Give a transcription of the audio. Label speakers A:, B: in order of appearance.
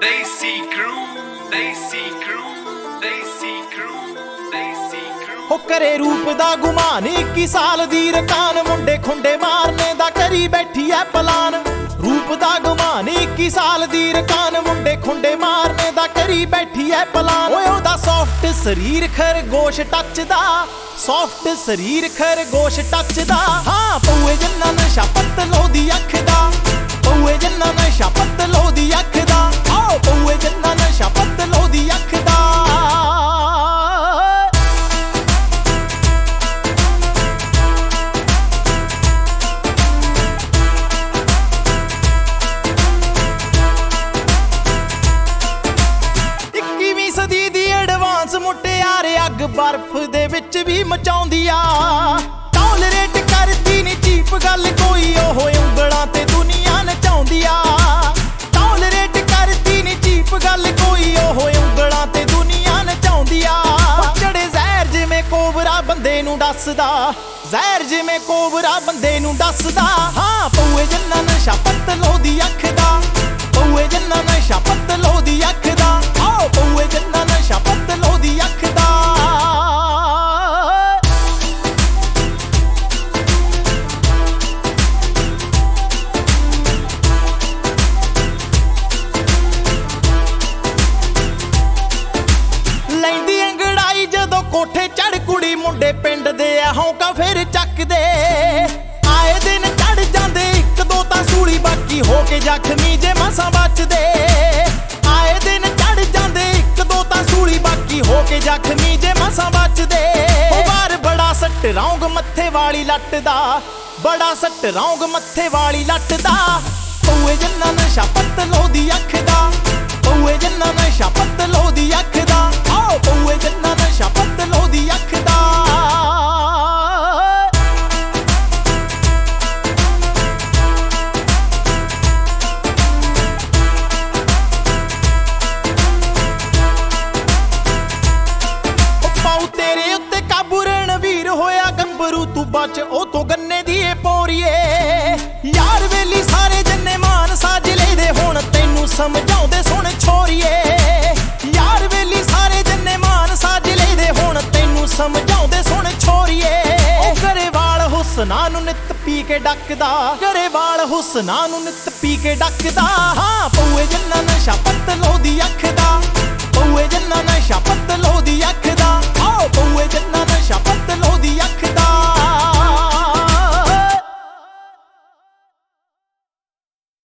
A: Desi crew, Desi crew, Desi crew, Desi crew।
B: ਹੋ ਕਰੇ ਰੂਪ ਦਾ ਗੁਮਾਨ 21 ਸਾਲ ਦੀ ਰਕਾਨ ਮੁੰਡੇ ਖੁੰਡੇ ਮਾਰਨੇ ਦਾ ਕਰੀ ਬੈਠੀ ਐ ਪਲਾਨ। ਰੂਪ ਦਾ ਗੁਮਾਨ 21 ਸਾਲ ਦੀ ਰਕਾਨ ਮੁੰਡੇ ਖੁੰਡੇ ਮਾਰਨੇ ਦਾ ਕਰੀ ਬੈਠੀ ਐ ਪਲਾਨ। ਓਏ ਉਹਦਾ ਸੌਫਟ ਸਰੀਰ ਖਰਗੋਸ਼ ਟੱਚਦਾ, ਸੌਫਟ ਸਰੀਰ ਖਰਗੋਸ਼ ਟੱਚਦਾ। ਹਾਂ ਪਊਏ ਜੰਨਾ ਨਸ਼ਾ ਪਤਲੋ ਦੀ ਅੱਖ ਦਾ, ਪਊਏ ਜੰਨਾ ਨਸ਼ਾ ਪਤਲੋ ਦੀ ਅੱਖ ਦਾ। ਆਓ ਪਊਏ ਜੰਨਾ ਨਸ਼ਾ ਪਤਲੋ ਦੀ ਅੱਖ ਦਾ। ਮੁਟਿਆਰੇ ਅੱਗ ਬਰਫ਼ ਦੇ ਵਿੱਚ ਵੀ ਮਚਾਉਂਦੀ ਆ। ਟੋਲਰੇਟ ਕਰਦੀ ਨੀ ਚੀਪ ਗੱਲ ਕੋਈ, ਉਹ ਉਂਗਲਾਂ ਤੇ ਦੁਨੀਆ ਨਚਾਉਂਦੀ ਆ। ਟੋਲਰੇਟ ਕਰਦੀ ਨੀ ਚੀਪ ਗੱਲ ਕੋਈ, ਉਹ ਉਂਗਲਾਂ ਤੇ ਦੁਨੀਆ ਨਚਾਉਂਦੀ ਆ। ਚੜੇ ਜ਼ਹਿਰ ਜਿਵੇਂ ਕੋਬਰਾ ਬੰਦੇ ਨੂੰ ਦੱਸਦਾ, ਜ਼ਹਿਰ ਜਿਵੇਂ ਕੋਬਰਾ ਬੰਦੇ ਨੂੰ ਦੱਸਦਾ। ਹਾਂ ਪਊਏ ਜੰਨਾ ਨਸ਼ਾ ਪਤਲੋ ਦੀ ਅੱਖ ਦਾ, ਪਊਏ ਜੰਨਾ ਨਸ਼ਾ ਪਤਲੋ ਦੀ ਅੱਖ ਦਾ। ਆਓ ਪਊਏ ਜੰਨਾ ਨਸ਼ਾ ਪਤਲੋ ਦੀ ਅੱਖ ਦਾ। ਲੈਂਦੀ ਅੰਗੜਾਈ ਜਦੋਂ ਕੋਠੇ ਚੜ ਕੁੜੀ, ਮੁੰਡੇ ਪਿੰਡ ਦੇ ਆ ਹੌਂਕਾ ਫਿਰ ਚੱਕਦੇ। ਆਏ ਦਿਨ ਚੜ ਜਾਂਦੇ ਇੱਕ ਦੋ ਤਾਂ ਸੂਲੀ, ਬਾਕੀ ਹੋ ਕੇ ਜ਼ਖਮੀ ਜੇ ਮਸਾਂ ਬਚਦੇ। ਆਏ ਦਿਨ ਚੜ ਜਾਂਦੇ ਇੱਕ ਦੋ ਤਾਂ ਸੂਲੀ, ਬਾਕੀ ਹੋ ਕੇ ਜ਼ਖਮੀ ਜੇ ਮਸਾਂ ਬਚਦੇ। ਉਹ ਵਾਰ ਬੜਾ ਸੱਟ ਰੌਂਗ ਮੱਥੇ ਵਾਲੀ ਲੱਟ ਦਾ, ਬੜਾ ਸੱਟ ਰੌਂਗ ਮੱਥੇ ਵਾਲੀ ਲੱਟ ਦਾ। ਪਊਏ ਜੰਨਾ ਨਸ਼ਾ ਪਤਲੋ ਦੀ ਅੱਖ ਦਾ, ਪਊਏ ਜੰਨਾ ਨਸ਼ਾ ਪਤਲੋ ਦੀ ਅੱਖ ਦਾ। ਆਓ ਪਊਏ ਜੰਨਾ ਨਸ਼ਾ ਪਤਲੋ ਦੀ ਅੱਖ ਦਾ। ਤੇਰੇ ਉੱਤੇ ਕਾਬੂ ਰਣਵੀਰ ਹੋਇਆ ਗੱਭਰੂ, ਤੂੰ ਬਚ ਉਹ ਤੋਂ ਗੰਨੇ ਦੀ ਏ ਪੋਰੀਏ। ਯਾਰ ਵੇਲੀ ਸਾਰੇ ਜੰਨੇ ਮਾਨ ਸਾਜਲੇ ਦੇ, ਹੁਣ ਤੈਨੂੰ ਸਮਝਾਉਂਦੇ ਸੁਣ ਛੋਰੀਏ। ਯਾਰ ਵੇਲੀ ਸਾਰੇ ਜੰਨੇ ਮਾਨ ਸਾਜਲੇ ਦੇ, ਹੁਣ ਤੈਨੂੰ ਸਮਝਾਉਂਦੇ ਸੁਣ ਛੋਰੀਏ। ਉਹ ਗਰੇਵਾਲ ਹੁਸਨਾ ਨੂੰ ਨਿੱਤ ਪੀ ਕੇ ਡੱਕਦਾ, ਗਰੇਵਾਲ ਹੁਸਨਾ ਨੂੰ ਨਿੱਤ ਪੀ ਕੇ ਡੱਕਦਾ। ਹਾਂ ਪਊਏ ਜੰਨਾ ਨਸ਼ਾ ਪਤਲੋ ਦੀ ਅੱਖ ਦਾ, ਪਊਏ ਜੰਨਾ ਨਸ਼ਾ ਪਤਲੋ ਦੀ ਅੱਖ ਦਾ। ਆਓ ਪਊਏ ਜੰਨਾ ਨਸ਼ਾ ਪਤਲੋ ਦੀ ਅੱਖ ਦਾ।